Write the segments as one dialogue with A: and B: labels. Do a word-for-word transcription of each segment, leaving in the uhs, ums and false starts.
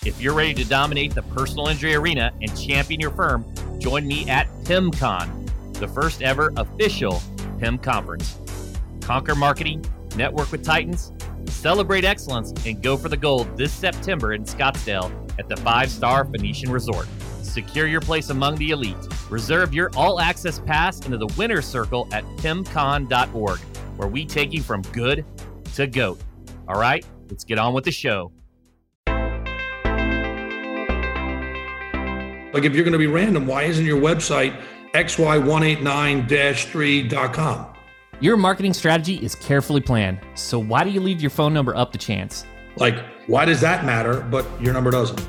A: If you're ready to dominate the personal injury arena and champion your firm, join me at PIMCon, the first ever official P I M conference. Conquer marketing, network with titans, celebrate excellence, and go for the gold this September in Scottsdale at the five-star Phoenician Resort. Secure your place among the elite. Reserve your all-access pass into the winner's circle at pimcon dot org, where we take you from good to GOAT. All right, let's get on with the show.
B: Like, if you're going to be random, why isn't your website x y one eight nine dash three dot com?
A: Your marketing strategy is carefully planned, so why do you leave your phone number up to chance?
B: Like, why does that matter, but your number doesn't?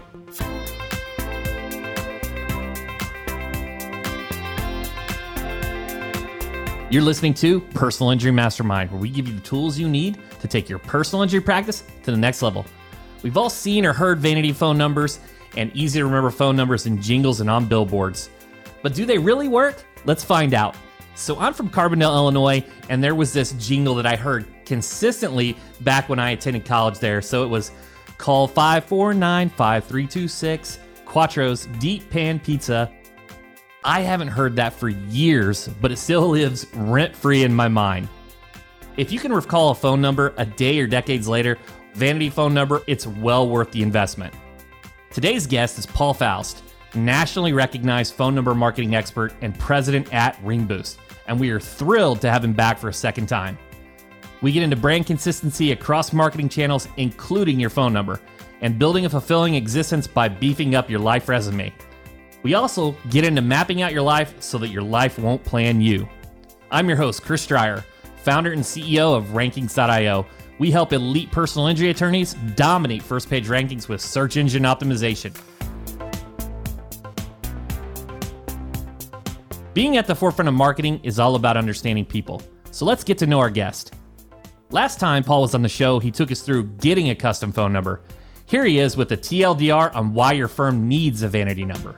A: You're listening to Personal Injury Mastermind, where we give you the tools you need to take your personal injury practice to the next level. We've all seen or heard vanity phone numbers and easy to remember phone numbers in jingles and on billboards. But do they really work? Let's find out. So I'm from Carbondale, Illinois, and there was this jingle that I heard consistently back when I attended college there. So it was call five four nine, five three two six, Quattro's Deep Pan Pizza. I haven't heard that for years, but it still lives rent-free in my mind. If you can recall a phone number a day or decades later, vanity phone number, it's well worth the investment. Today's guest is Paul Faust, nationally recognized phone number marketing expert and president at RingBoost, and we are thrilled to have him back for a second time. We get into brand consistency across marketing channels, including your phone number, and building a fulfilling existence by beefing up your life resume. We also get into mapping out your life so that your life won't plan you. I'm your host, Chris Dreyer, founder and C E O of Rankings dot io. We help elite personal injury attorneys dominate first-page rankings with search engine optimization. Being at the forefront of marketing is all about understanding people. So let's get to know our guest. Last time Paul was on the show, he took us through getting a custom phone number. Here he is with a T L D R on why your firm needs a vanity number.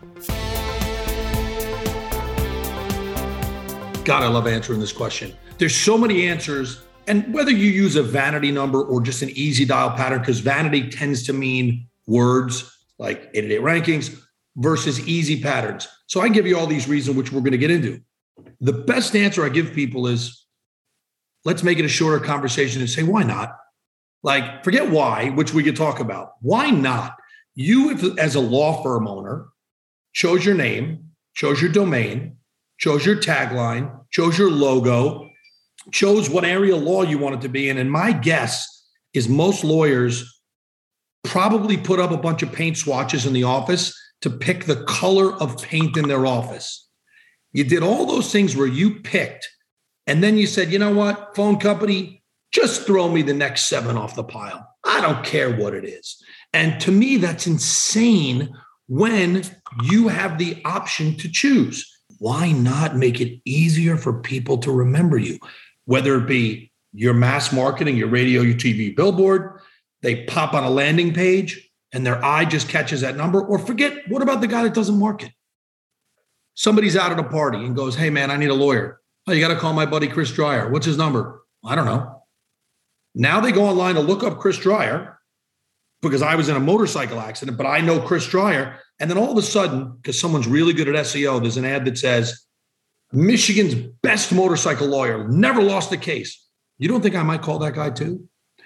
B: God, I love answering this question. There's so many answers, and whether you use a vanity number or just an easy dial pattern, because vanity tends to mean words like eight-eight rankings versus easy patterns. So I give you all these reasons, which we're going to get into. The best answer I give people is, let's make it a shorter conversation and say, why not? Like, forget why, which we could talk about. Why not? You, if, as a law firm owner, chose your name, chose your domain, chose your tagline, chose your logo, chose what area of law you want it to be in. And my guess is most lawyers probably put up a bunch of paint swatches in the office to pick the color of paint in their office. You did all those things where you picked, and then you said, you know what, phone company, just throw me the next seven off the pile. I don't care what it is. And to me, that's insane when you have the option to choose. Why not make it easier for people to remember you? Whether it be your mass marketing, your radio, your T V billboard, they pop on a landing page and their eye just catches that number. Or forget, what about the guy that doesn't market? Somebody's out at a party and goes, hey man, I need a lawyer. Oh, you got to call my buddy Chris Dreyer. What's his number? I don't know. Now they go online to look up Chris Dreyer because I was in a motorcycle accident, but I know Chris Dreyer. And then all of a sudden, because someone's really good at S E O, there's an ad that says, Michigan's best motorcycle lawyer, never lost a case. You don't think I might call that guy too?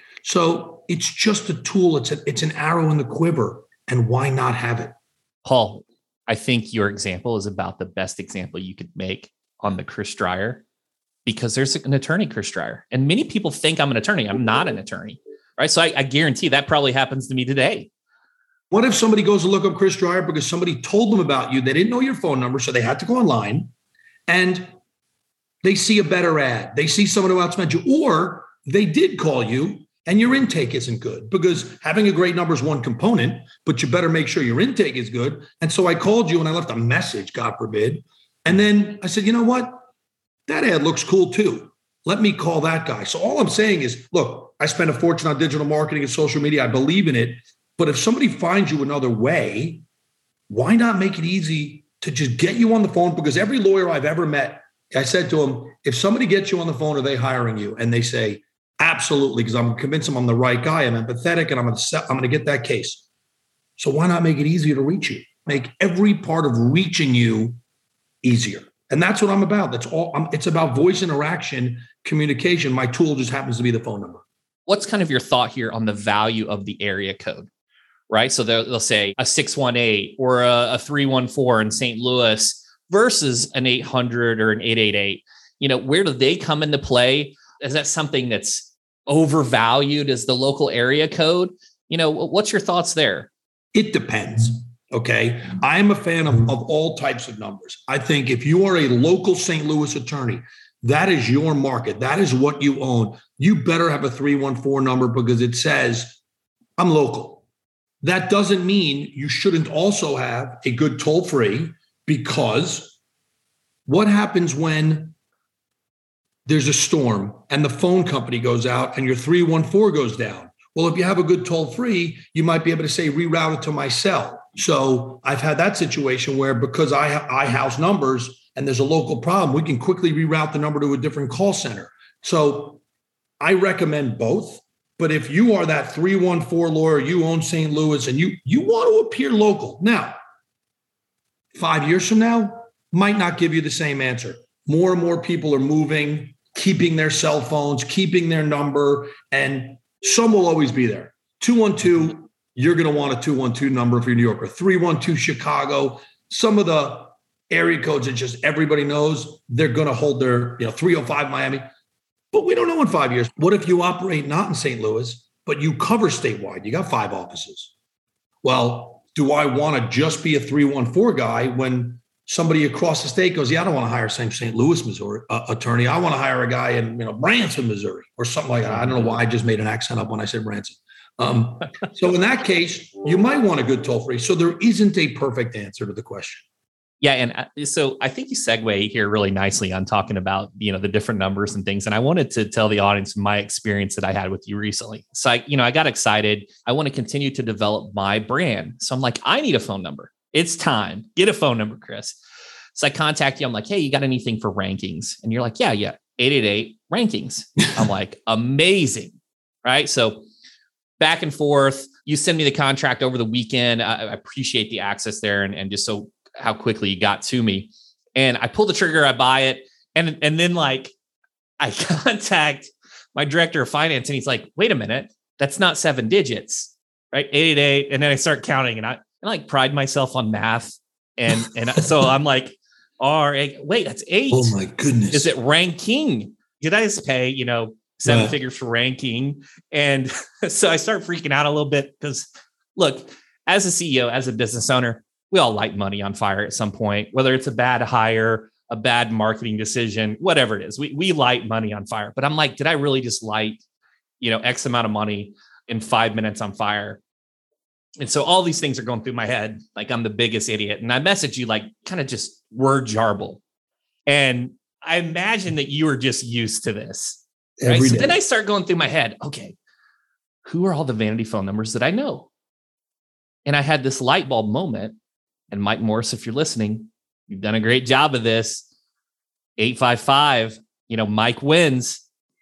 B: So it's just a tool. It's, a, it's an arrow in the quiver. And why not have it?
A: Paul, I think your example is about the best example you could make on the Chris Dreyer, because there's an attorney, Chris Dreyer. And many people think I'm an attorney. I'm not an attorney, right? So I, I guarantee that probably happens to me today.
B: What if somebody goes to look up Chris Dreyer because somebody told them about you? They didn't know your phone number, so they had to go online, and they see a better ad. They see someone who outspent you, or they did call you and your intake isn't good, because having a great number is one component, but you better make sure your intake is good. And so I called you and I left a message, God forbid. And then I said, you know what? That ad looks cool too. Let me call that guy. So all I'm saying is, look, I spend a fortune on digital marketing and social media. I believe in it. But if somebody finds you another way, why not make it easy to just get you on the phone? Because every lawyer I've ever met, I said to them, if somebody gets you on the phone, are they hiring you? And they say, absolutely, because I'm convinced I'm the right guy. I'm empathetic and I'm going to I'm going to get that case. So why not make it easier to reach you? Make every part of reaching you easier. And that's what I'm about. That's all. I'm, it's about voice interaction, communication. My tool just happens to be the phone number.
A: What's kind of your thought here on the value of the area code, right? So they'll, they'll say a six one eight or a, a three one four in Saint Louis versus an eight hundred or an eight eight eight. You know, where do they come into play? Is that something that's overvalued as the local area code? You know, what's your thoughts there?
B: It depends. Okay. I am a fan of, of all types of numbers. I think if you are a local Saint Louis attorney, that is your market. That is what you own. You better have a three one four number because it says, I'm local. That doesn't mean you shouldn't also have a good toll free, because what happens when there's a storm and the phone company goes out and your three one four goes down? Well, if you have a good toll free, you might be able to say, reroute it to my cell. So I've had that situation where, because I, I house numbers and there's a local problem, we can quickly reroute the number to a different call center. So I recommend both. But if you are that three one four lawyer, you own Saint Louis, and you, you want to appear local. Now, five years from now, might not give you the same answer. More and more people are moving, keeping their cell phones, keeping their number, and some will always be there. two one two, you're going to want a two one two number if you're New Yorker. three one two Chicago. Some of the area codes that just everybody knows, they're going to hold their, you know, three oh five Miami. But we don't know in five years. What if you operate not in Saint Louis, but you cover statewide? You got five offices. Well, do I want to just be a three one four guy when somebody across the state goes, yeah, I don't want to hire some Saint Louis, Missouri uh, attorney. I want to hire a guy in, you know, Branson, Missouri, or something like that. I don't know why I just made an accent up when I said Branson. Um, so in that case, you might want a good toll free. So there isn't a perfect answer to the question.
A: Yeah. And so I think you segue here really nicely on talking about, you know, the different numbers and things. And I wanted to tell the audience my experience that I had with you recently. So I, you know, I got excited. I want to continue to develop my brand. So I'm like, I need a phone number. It's time. Get a phone number, Chris. So I contact you. I'm like, hey, you got anything for rankings? And you're like, yeah, yeah. eight eight eight rankings. I'm like, amazing. Right. So back and forth, you send me the contract over the weekend. I, I appreciate the access there, and, and just so how quickly you got to me. And I pull the trigger, I buy it. And, and then like I contact my director of finance, and he's like, wait a minute, that's not seven digits, right? eight eight eight. And then I start counting, and I, I like pride myself on math. And, and so I'm like, R eight, wait, that's eight.
B: Oh my goodness.
A: Is it ranking? Did I just pay, you know, seven
B: Yeah.
A: figures for ranking? And so I start freaking out a little bit because, look, as a C E O, as a business owner, we all light money on fire at some point, whether it's a bad hire, a bad marketing decision, whatever it is. We we light money on fire. But I'm like, did I really just light, you know, X amount of money in five minutes on fire? And so all these things are going through my head, like I'm the biggest idiot. And I message you like kind of just word jarble. And I imagine that you were just used to this. Right? So then I start going through my head, okay, who are all the vanity phone numbers that I know? And I had this light bulb moment. And Mike Morris, if you're listening, you've done a great job of this. eight five five, you know, Mike wins.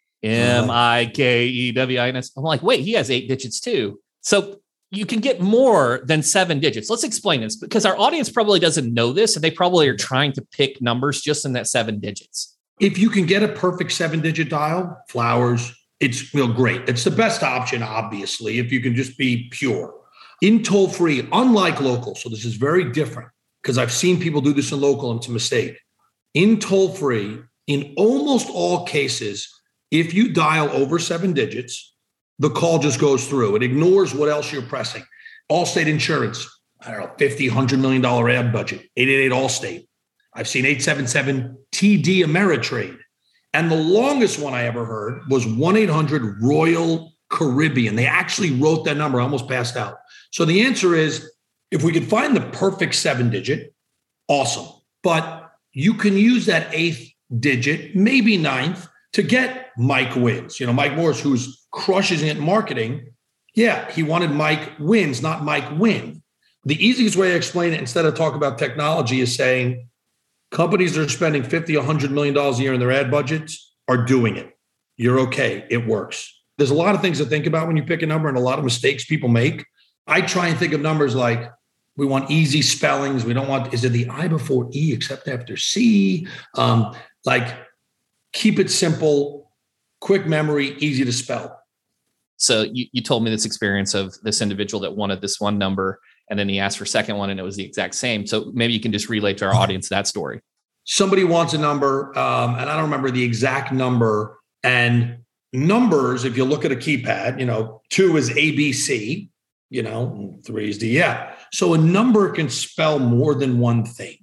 A: M I K E W I N S. I'm like, wait, he has eight digits too. So you can get more than seven digits. Let's explain this, because our audience probably doesn't know this, and they probably are trying to pick numbers just in that seven digits.
B: If you can get a perfect seven-digit dial, Flowers, it's real great. It's the best option, obviously, if you can just be pure. In toll-free, unlike local, so this is very different, because I've seen people do this in local and it's a mistake. In toll-free, in almost all cases, if you dial over seven digits, the call just goes through. It ignores what else you're pressing. Allstate Insurance, I don't know, fifty, one hundred million dollars ad budget, eight eight eight Allstate. I've seen eight seven seven T D Ameritrade. And the longest one I ever heard was one eight hundred Royal Caribbean. They actually wrote that number. I almost passed out. So the answer is, if we could find the perfect seven digit, awesome. But you can use that eighth digit, maybe ninth, to get Mike Wins. You know, Mike Morris, who's crushes it in marketing. Yeah, he wanted Mike Wins, not Mike Win. The easiest way to explain it, instead of talk about technology, is saying companies that are spending fifty, one hundred million dollars a year in their ad budgets are doing it. You're okay. It works. There's a lot of things to think about when you pick a number, and a lot of mistakes people make. I try and think of numbers like we want easy spellings. We don't want, is it the I before E except after C? Um, like keep it simple, quick memory, easy to spell.
A: So you, you told me this experience of this individual that wanted this one number, and then he asked for a second one and it was the exact same. So maybe you can just relate to our audience that story.
B: Somebody wants a number, um, and I don't remember the exact number. And numbers, if you look at a keypad, you know, two is A B C, you know, three is D. Yeah. So a number can spell more than one thing.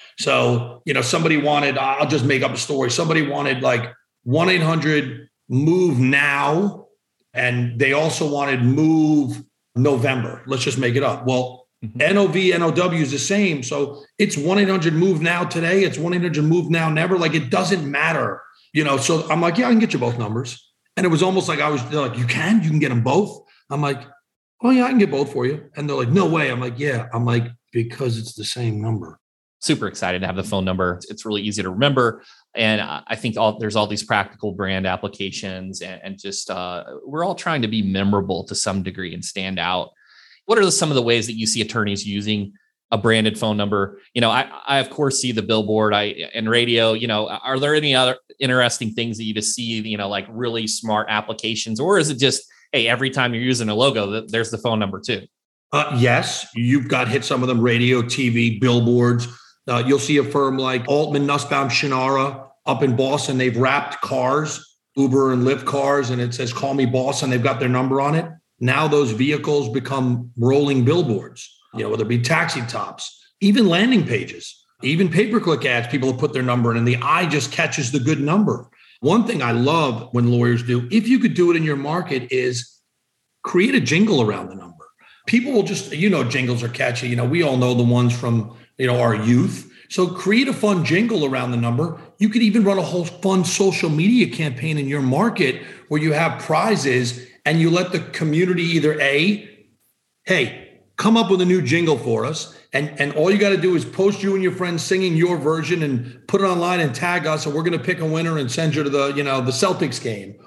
B: So, you know, somebody wanted, I'll just make up a story. Somebody wanted like one eight hundred move now. And they also wanted move November. Let's just make it up. Well, mm-hmm. N O V, N O W is the same. So it's one eight hundred move now today. It's one eight hundred move now never. Like it doesn't matter. You know, so I'm like, yeah, I can get you both numbers. And it was almost like I was they're like, you can? You can get them both? I'm like, oh, yeah, I can get both for you. And they're like, no way. I'm like, yeah. I'm like, because it's the same number.
A: Super excited to have the phone number. It's really easy to remember. And I think all, there's all these practical brand applications and, and just uh, we're all trying to be memorable to some degree and stand out. What are some of the ways that you see attorneys using a branded phone number? You know, I, I of course see the billboard I and radio. You know, are there any other interesting things that you just see, you know, like really smart applications? Or is it just, hey, every time you're using a logo, there's the phone number too?
B: Uh, yes, you've got hit some of them, radio, T V, billboards. Uh, you'll see a firm like Altman, Nussbaum, Shannara up in Boston. They've wrapped cars, Uber and Lyft cars, and it says, call me boss, and they've got their number on it. Now those vehicles become rolling billboards, you know, whether it be taxi tops, even landing pages, even pay-per-click ads, people have put their number in, and the eye just catches the good number. One thing I love when lawyers do, if you could do it in your market, is create a jingle around the number. People will just, you know, jingles are catchy. You know, we all know the ones from, you know, our youth. So create a fun jingle around the number. You could even run a whole fun social media campaign in your market where you have prizes and you let the community either A, hey, come up with a new jingle for us. And, and all you got to do is post you and your friends singing your version and put it online and tag us. And we're going to pick a winner and send you to the, you know, the Celtics game.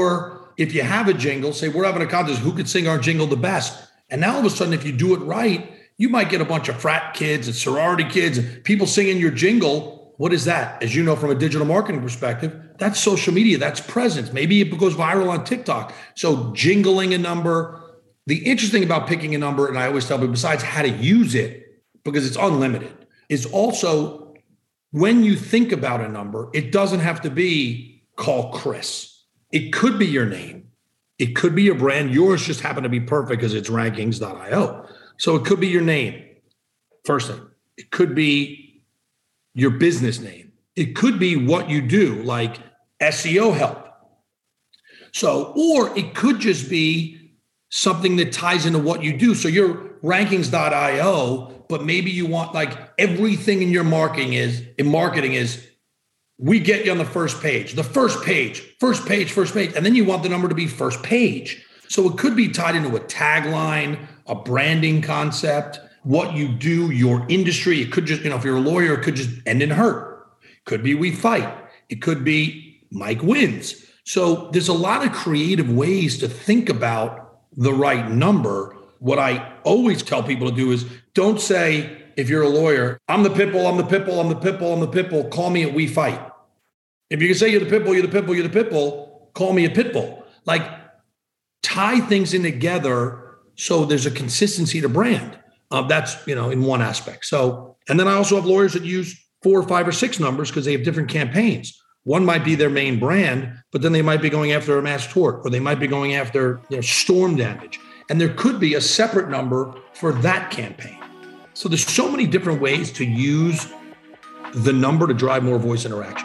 B: Or if you have a jingle, say we're having a contest, who could sing our jingle the best? And now all of a sudden, if you do it right, you might get a bunch of frat kids and sorority kids and people singing your jingle. What is that? As you know, from a digital marketing perspective, that's social media, that's presence. Maybe it goes viral on TikTok. So jingling a number. The interesting about picking a number, and I always tell people, besides how to use it, because it's unlimited, is also when you think about a number, it doesn't have to be call Chris. It could be your name. It could be your brand. Yours just happened to be perfect because it's rankings dot io. So it could be your name, first thing. It could be your business name. It could be what you do, like S E O help. So, or it could just be something that ties into what you do. So you're rankings dot io, but maybe you want like everything in your marketing is, in marketing is, we get you on the first page, the first page, first page, first page. And then you want the number to be first page. So it could be tied into a tagline, a branding concept, what you do, your industry. It could just, you know, if you're a lawyer, it could just end in hurt. It could be we fight. It could be Mike wins. So there's a lot of creative ways to think about the right number. What I always tell people to do is don't say, if you're a lawyer, I'm the pit bull, I'm the pit bull, I'm the pit bull, I'm the pit bull, call me at we fight. If you can say you're the pit bull, you're the pit bull, you're the pit bull, call me a pit bull. Like tie things in together so there's a consistency to brand. Uh, that's, you know, in one aspect. So, and then I also have lawyers that use four or five or six numbers because they have different campaigns. One might be their main brand, but then they might be going after a mass tort, or they might be going after, you know, storm damage. And there could be a separate number for that campaign. So there's so many different ways to use the number to drive more voice interaction.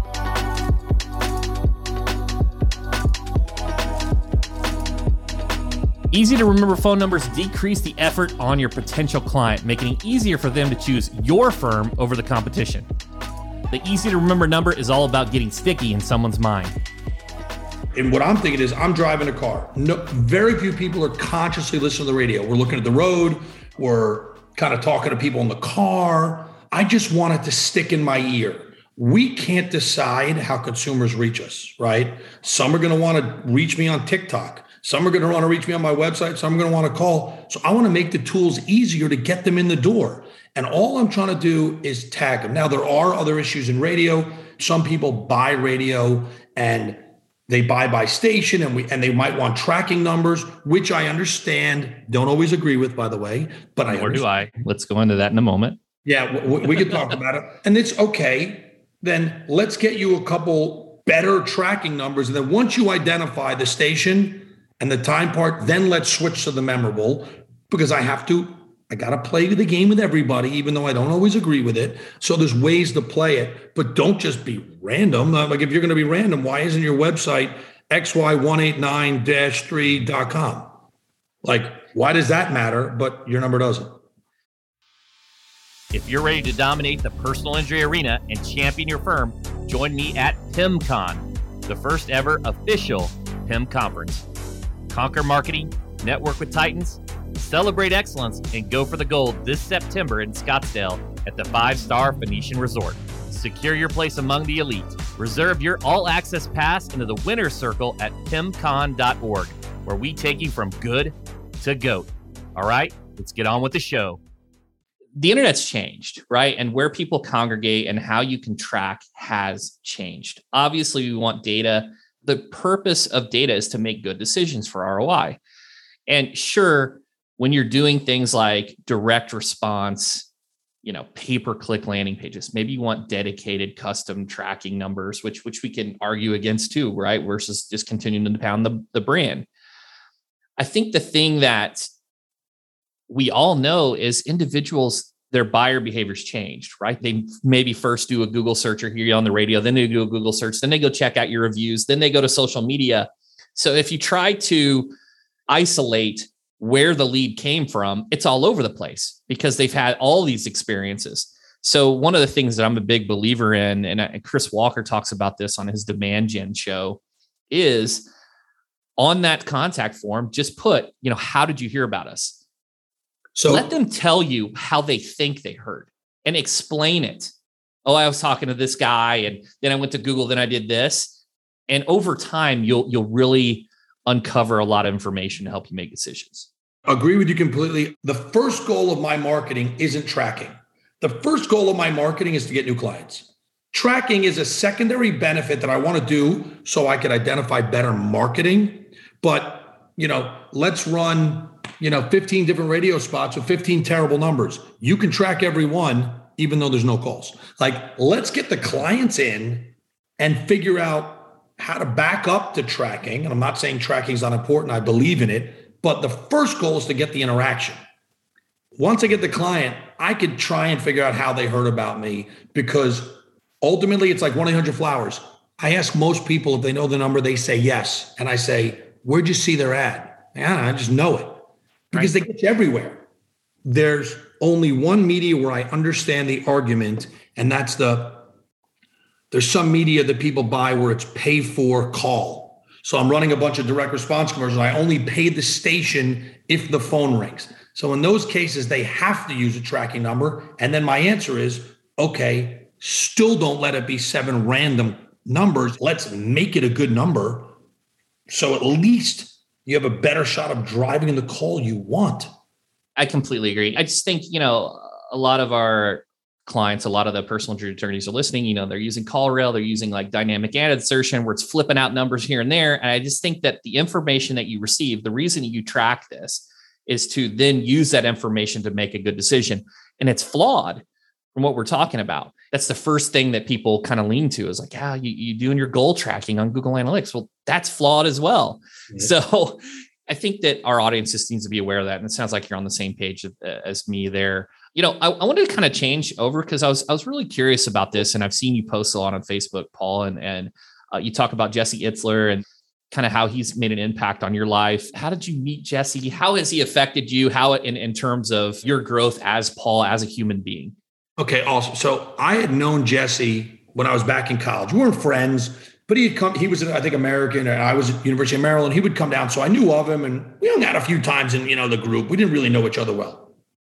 A: Easy to remember phone numbers decrease the effort on your potential client, making it easier for them to choose your firm over the competition. The easy to remember number is all about getting sticky in someone's mind.
B: And what I'm thinking is I'm driving a car. No, very few people are consciously listening to the radio. We're looking at the road. We're kind of talking to people in the car. I just want it to stick in my ear. We can't decide how consumers reach us, right? Some are going to want to reach me on TikTok. Some are going to want to reach me on my website. Some are going to want to call. So I want to make the tools easier to get them in the door. And all I'm trying to do is tag them. Now, there are other issues in radio. Some people buy radio and they buy by station, and we and they might want tracking numbers, which I understand. Don't always agree with, by the way. But I
A: Or do I? Let's go into that in a moment.
B: Yeah, we, we could talk about it. And it's okay. Then let's get you a couple better tracking numbers. And then once you identify the station and the time part, then let's switch to the memorable, because I have to, I got to play the game with everybody, even though I don't always agree with it. So there's ways to play it, but don't just be random. Like if you're going to be random, why isn't your website X Y one eight nine dash three dot com? Like, why does that matter? But your number doesn't.
A: If you're ready to dominate the personal injury arena and champion your firm, join me at PIMCon, the first ever official P I M conference. Conquer marketing, network with titans, celebrate excellence, and go for the gold this September in Scottsdale at the five-star Phoenician Resort. Secure your place among the elite. Reserve your all-access pass into the winner's circle at pimcon dot org, where we take you from good to GOAT. All right, let's get on with the show. The internet's changed, right? And where people congregate and how you can track has changed. Obviously, we want data. The purpose of data is to make good decisions for R O I. And sure, when you're doing things like direct response, you know, pay-per-click landing pages, maybe you want dedicated custom tracking numbers, which, which we can argue against too, right? Versus just continuing to pound the, the brand. I think the thing that we all know is individuals, their buyer behaviors changed, right? They maybe first do a Google search or hear you on the radio, then they do a Google search, then they go check out your reviews, then they go to social media. So if you try to isolate where the lead came from, it's all over the place because they've had all these experiences. So one of the things that I'm a big believer in, and Chris Walker talks about this on his Demand Gen show, is on that contact form, just put, you know, how did you hear about us? So let them tell you how they think they heard and explain it. Oh, I was talking to this guy and then I went to Google, then I did this. And over time, you'll you'll really uncover a lot of information to help you make decisions.
B: Agree with you completely. The first goal of my marketing isn't tracking. The first goal of my marketing is to get new clients. Tracking is a secondary benefit that I want to do so I can identify better marketing. But, you know, let's run, you know, fifteen different radio spots with fifteen terrible numbers. You can track every one, even though there's no calls. Like, let's get the clients in and figure out how to back up the tracking. And I'm not saying tracking is not important. I believe in it. But the first goal is to get the interaction. Once I get the client, I could try and figure out how they heard about me, because ultimately it's like one eight hundred flowers. I ask most people if they know the number, they say yes. And I say, where'd you see their ad? Yeah, I just know it. Because right. They get you everywhere. There's only one media where I understand the argument, and that's the, there's some media that people buy where it's pay for call. So I'm running a bunch of direct response commercials. I only pay the station if the phone rings. So in those cases, they have to use a tracking number. And then my answer is, okay, still don't let it be seven random numbers. Let's make it a good number. So at least you have a better shot of driving the call you want.
A: I completely agree. I just think, you know, a lot of our clients, a lot of the personal injury attorneys are listening, you know, they're using CallRail, they're using like dynamic ad insertion where it's flipping out numbers here and there. And I just think that the information that you receive, the reason you track this is to then use that information to make a good decision. And it's flawed from what we're talking about. That's the first thing that people kind of lean to is like, yeah, you, you doing your goal tracking on Google Analytics. Well, that's flawed as well. Yeah. So I think that our audience just needs to be aware of that. And it sounds like you're on the same page as me there. You know, I, I wanted to kind of change over because I was I was really curious about this, and I've seen you post a lot on Facebook, Paul, and and uh, you talk about Jesse Itzler and kind of how he's made an impact on your life. How did you meet Jesse? How has he affected you? How in in terms of your growth as Paul, as a human being?
B: Okay, awesome. So I had known Jesse when I was back in college. We weren't friends, but he had come. He was, I think, American, and I was at University of Maryland. He would come down, so I knew of him, and we hung out a few times in you know the group. We didn't really know each other well.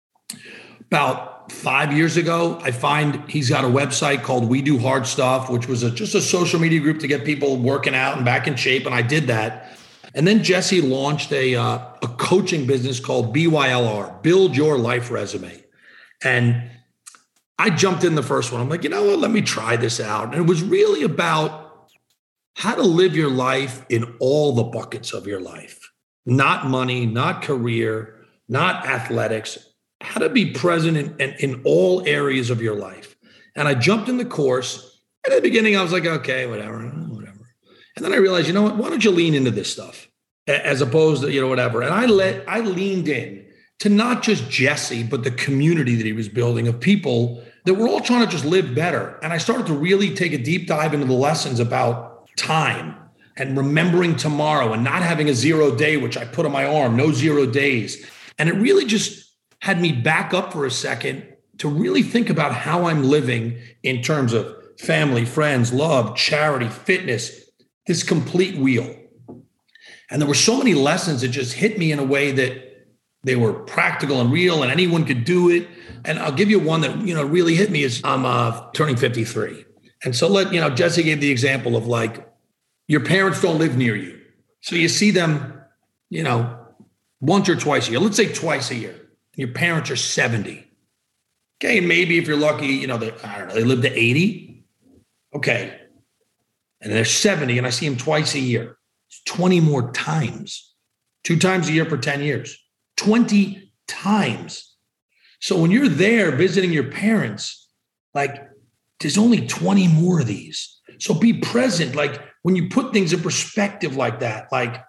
B: About five years ago, I find he's got a website called We Do Hard Stuff, which was a, just a social media group to get people working out and back in shape. And I did that. And then Jesse launched a, uh, a coaching business called B Y L R, Build Your Life Resume. And I jumped in the first one. I'm like, you know what, let me try this out. And it was really about how to live your life in all the buckets of your life, not money, not career, not athletics, how to be present in, in, in all areas of your life. And I jumped in the course. At the beginning, I was like, okay, whatever, whatever. And then I realized, you know what, why don't you lean into this stuff as opposed to, you know, whatever. And I let, I leaned in to not just Jesse, but the community that he was building of people that were all trying to just live better. And I started to really take a deep dive into the lessons about time and remembering tomorrow and not having a zero day, which I put on my arm, no zero days. And it really just had me back up for a second to really think about how I'm living in terms of family, friends, love, charity, fitness, this complete wheel. And there were so many lessons that just hit me in a way that they were practical and real and anyone could do it. And I'll give you one that, you know, really hit me is I'm uh, turning fifty-three. And so let, you know, Jesse gave the example of like, your parents don't live near you. So you see them, you know, once or twice a year, let's say twice a year. Your parents are seventy. Okay. And maybe if you're lucky, you know, they, I don't know, they live to eighty. Okay. And they're seventy and I see them twice a year. It's twenty more times, two times a year for ten years, twenty times. So when you're there visiting your parents, like there's only twenty more of these. So be present. Like when you put things in perspective like that, like,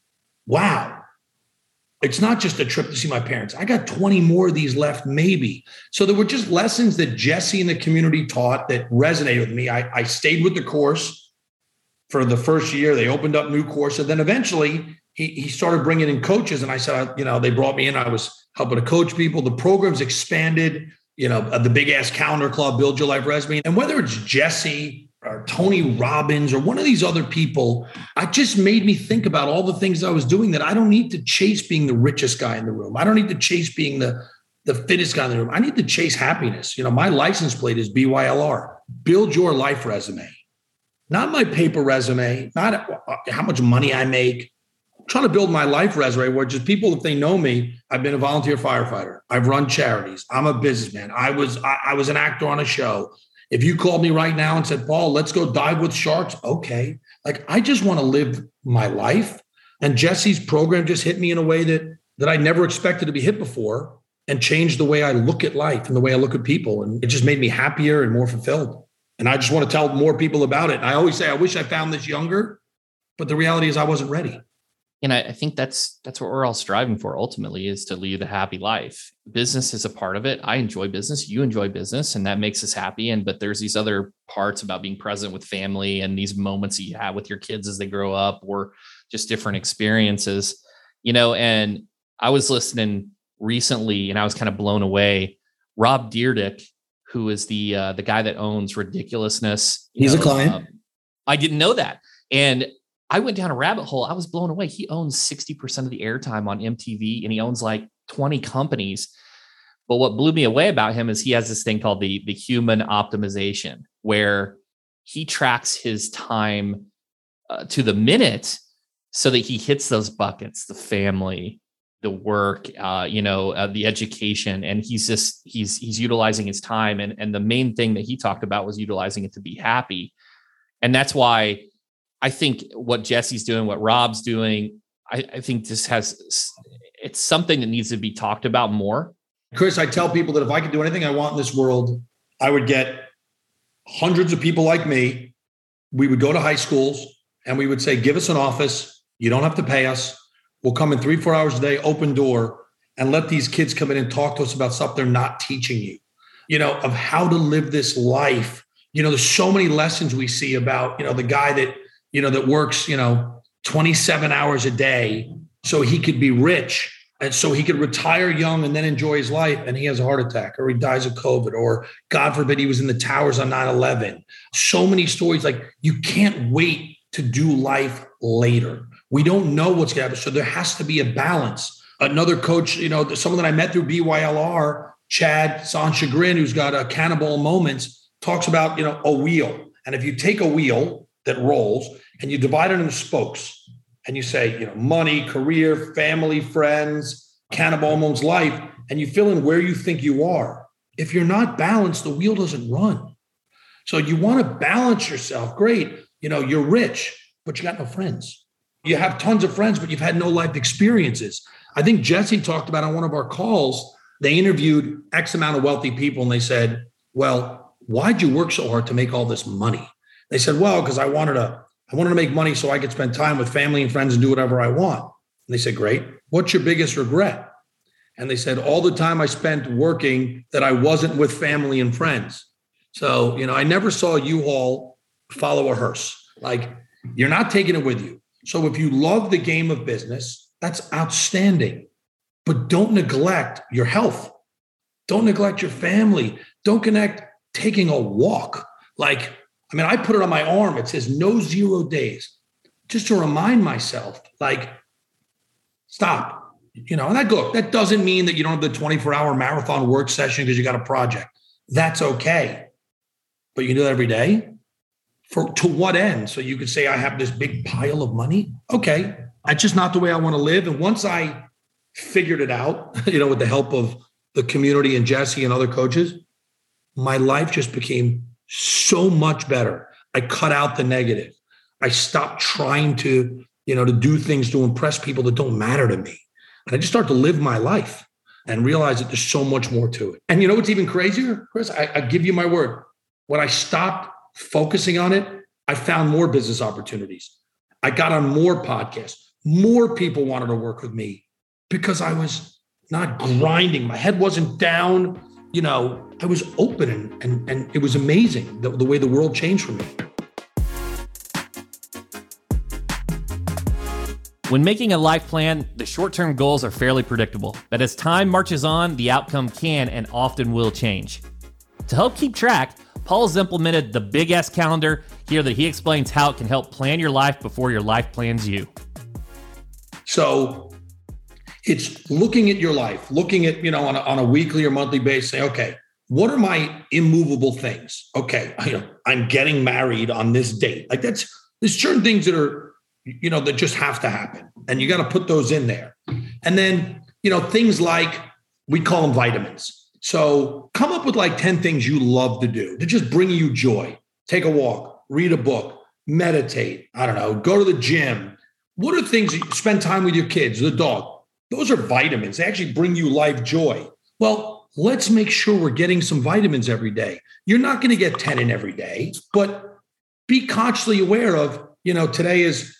B: wow, it's not just a trip to see my parents. I got twenty more of these left, maybe. So there were just lessons that Jesse and the community taught that resonated with me. I, I stayed with the course for the first year. They opened up new courses. Then eventually he, he started bringing in coaches. And I said, you know, they brought me in. I was helping to coach people. The program's expanded, you know, the Big Ass Calendar Club, Build Your Life Resume. And whether it's Jesse or Tony Robbins or one of these other people, I just made me think about all the things I was doing that I don't need to chase being the richest guy in the room. I don't need to chase being the, the fittest guy in the room. I need to chase happiness. You know, my license plate is B Y L R, Build Your Life Resume. Not my paper resume, not how much money I make. I'm trying to build my life resume where just people, if they know me, I've been a volunteer firefighter. I've run charities. I'm a businessman. I was I, I was an actor on a show. If you called me right now and said, Paul, let's go dive with sharks. Okay. Like, I just want to live my life. And Jesse's program just hit me in a way that, that I never expected to be hit before and changed the way I look at life and the way I look at people. And it just made me happier and more fulfilled. And I just want to tell more people about it. And I always say, I wish I found this younger, but the reality is I wasn't ready.
A: And I, I think that's that's what we're all striving for ultimately, is to lead a happy life. Business is a part of it. I enjoy business. You enjoy business, and that makes us happy. And but there's these other parts about being present with family and these moments that you have with your kids as they grow up, or just different experiences, you know. And I was listening recently and I was kind of blown away. Rob Dyrdek, who is the uh, the guy that owns Ridiculousness.
B: He's
A: know,
B: a client.
A: Um, I didn't know that. And I went down a rabbit hole. I was blown away. He owns sixty percent of the airtime on M T V, and he owns like twenty companies. But what blew me away about him is he has this thing called the, the human optimization, where he tracks his time uh, to the minute so that he hits those buckets, the family, the work, uh, you know, uh, the education. And he's just, he's, he's utilizing his time. And, and the main thing that he talked about was utilizing it to be happy. And that's why I think what Jesse's doing, what Rob's doing, I, I think this has, it's something that needs to be talked about more.
B: Chris, I tell people that if I could do anything I want in this world, I would get hundreds of people like me. We would go to high schools and we would say, give us an office. You don't have to pay us. We'll come in three, four hours a day, open door, and let these kids come in and talk to us about stuff they're not teaching you, you know, of how to live this life. You know, there's so many lessons we see about, you know, the guy that, you know, that works, you know, twenty-seven hours a day so he could be rich and so he could retire young and then enjoy his life. And he has a heart attack, or he dies of COVID, or God forbid he was in the towers on nine eleven. So many stories. Like, you can't wait to do life later. We don't know what's going to happen. So there has to be a balance. Another coach, you know, someone that I met through B Y L R, Chad Sanchagrin, who's got a Cannonball Moments, talks about, you know, a wheel. And if you take a wheel that rolls and you divide it into spokes, and you say, you know, money, career, family, friends, Cannibal Hormones life, and you fill in where you think you are. If you're not balanced, the wheel doesn't run. So you want to balance yourself. Great. You know, you're rich, but you got no friends. You have tons of friends, but you've had no life experiences. I think Jesse talked about on one of our calls, they interviewed X amount of wealthy people and they said, well, why'd you work so hard to make all this money? They said, well, because I wanted to, I wanted to make money so I could spend time with family and friends and do whatever I want. And they said, great. What's your biggest regret? And they said, all the time I spent working that I wasn't with family and friends. So, you know, I never saw U-Haul follow a hearse. Like, you're not taking it with you. So if you love the game of business, that's outstanding. But don't neglect your health. Don't neglect your family. Don't connect taking a walk. Like, I mean, I put it on my arm. It says no zero days, just to remind myself, like, stop. You know, and that, look, that doesn't mean that you don't have the twenty-four hour marathon work session because you got a project. That's okay. But you can do that every day. For to what end? So you could say, I have this big pile of money. Okay. That's just not the way I want to live. And once I figured it out, you know, with the help of the community and Jesse and other coaches, my life just became so much better. I cut out the negative. I stopped trying to, you know, to do things to impress people that don't matter to me. And I just started to live my life and realize that there's so much more to it. And you know what's even crazier, Chris? I, I give you my word. When I stopped focusing on it, I found more business opportunities. I got on more podcasts. More people wanted to work with me because I was not grinding. My head wasn't down. You know, I was open and and, and it was amazing the, the way the world changed for me.
A: When making a life plan, the short-term goals are fairly predictable, but as time marches on, the outcome can and often will change. To help keep track, Paul has implemented the Big S Calendar here that he explains how it can help plan your life before your life plans you.
B: So it's looking at your life, looking at, you know, on a, on a weekly or monthly basis, say, okay, what are my immovable things? Okay, you know, I'm getting married on this date. Like that's, there's certain things that are, you know, that just have to happen. And you got to put those in there. And then, you know, things like, we call them vitamins. So come up with like ten things you love to do that just bring you joy. Take a walk, read a book, meditate. I don't know, go to the gym. What are things that you spend time with your kids, the dog? Those are vitamins. They actually bring you life joy. Well, let's make sure we're getting some vitamins every day. You're not going to get ten in every day, but be consciously aware of, you know, today is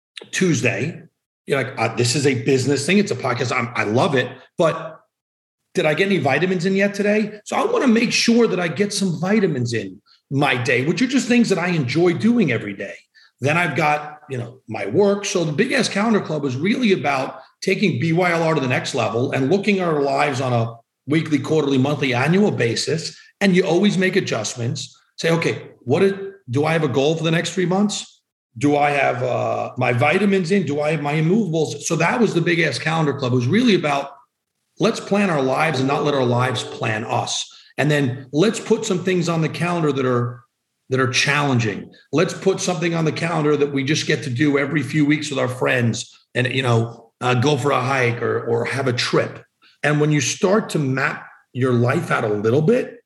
B: Tuesday. You're like, uh, this is a business thing. It's a podcast. I'm, I love it. But did I get any vitamins in yet today? So I want to make sure that I get some vitamins in my day, which are just things that I enjoy doing every day. Then I've got, you know, my work. So the Big S Calendar Club is really about taking B Y L R to the next level and looking at our lives on a weekly, quarterly, monthly, annual basis. And you always make adjustments. Say, okay, what is, do I have a goal for the next three months? Do I have uh, my vitamins in? Do I have my immovables? So that was the Big S Calendar Club. It was really about, let's plan our lives and not let our lives plan us. And then let's put some things on the calendar that are that are challenging. Let's put something on the calendar that we just get to do every few weeks with our friends and, you know, uh, go for a hike or, or have a trip. And when you start to map your life out a little bit,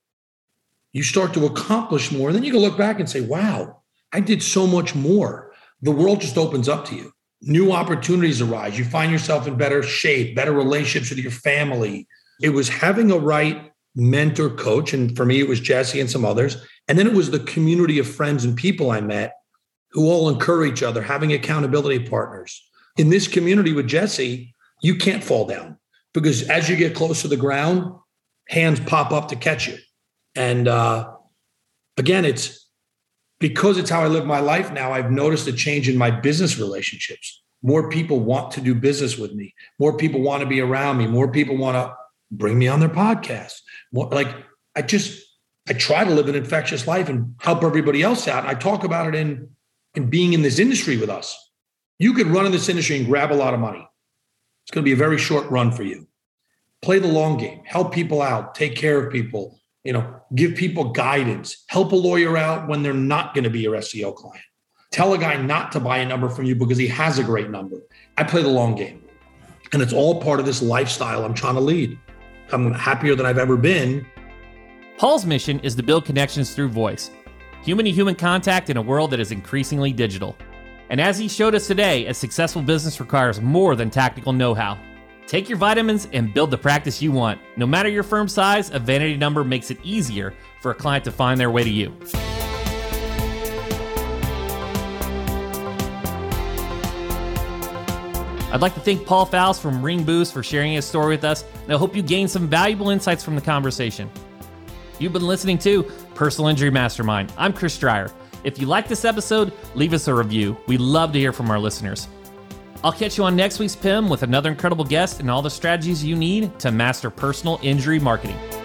B: you start to accomplish more. And then you can look back and say, wow, I did so much more. The world just opens up to you. New opportunities arise. You find yourself in better shape, better relationships with your family. It was having a right mentor coach. And for me, it was Jesse and some others. And then it was the community of friends and people I met who all encourage each other, having accountability partners. In this community with Jesse, you can't fall down because as you get close to the ground, hands pop up to catch you. And uh, again, it's, because it's how I live my life now, I've noticed a change in my business relationships. More people want to do business with me. More people want to be around me. More people want to bring me on their podcast. More, like I just, I try to live an infectious life and help everybody else out. And I talk about it in, in being in this industry with us. You could run in this industry and grab a lot of money. It's going to be a very short run for you. Play the long game, help people out, take care of people. You know, give people guidance, help a lawyer out when they're not going to be your S E O client. Tell a guy not to buy a number from you because he has a great number. I play the long game. And it's all part of this lifestyle I'm trying to lead. I'm happier than I've ever been.
A: Paul's mission is to build connections through voice, human-to-human contact in a world that is increasingly digital. And as he showed us today, a successful business requires more than tactical know-how. Take your vitamins and build the practice you want. No matter your firm size, a vanity number makes it easier for a client to find their way to you. I'd like to thank Paul Fowles from Ring Boost for sharing his story with us, and I hope you gained some valuable insights from the conversation. You've been listening to Personal Injury Mastermind. I'm Chris Dreyer. If you like this episode, leave us a review. We love to hear from our listeners. I'll catch you on next week's P I M with another incredible guest and all the strategies you need to master personal injury marketing.